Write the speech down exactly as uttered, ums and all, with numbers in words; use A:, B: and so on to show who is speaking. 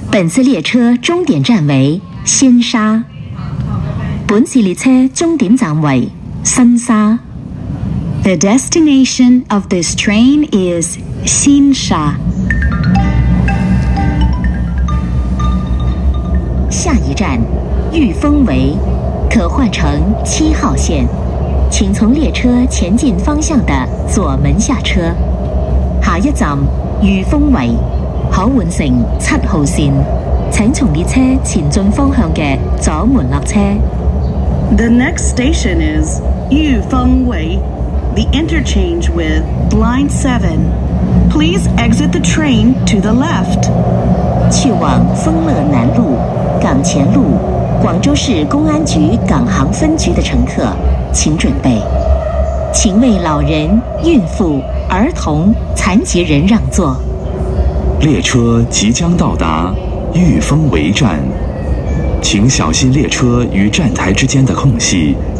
A: 本次列车终点站为仙沙。本次列车终点站为新沙。
B: The destination of this train is Sinsha.
A: 下一站御风围，可换乘七号线，请从列车前进方向的左门下车。下一站御风圍，可換乘七號線，請從列車前進方向嘅左門落車。
C: The next station is Yufeng Wei, the interchange with Line seven. Please exit the train to the left.
A: 去往丰乐南路、港前路、广州市公安局港航分局的乘客，请准备，请为老人、孕妇、儿童、残疾人让座。
D: 列车即将到达御风围站，请小心列车与站台之间的空隙，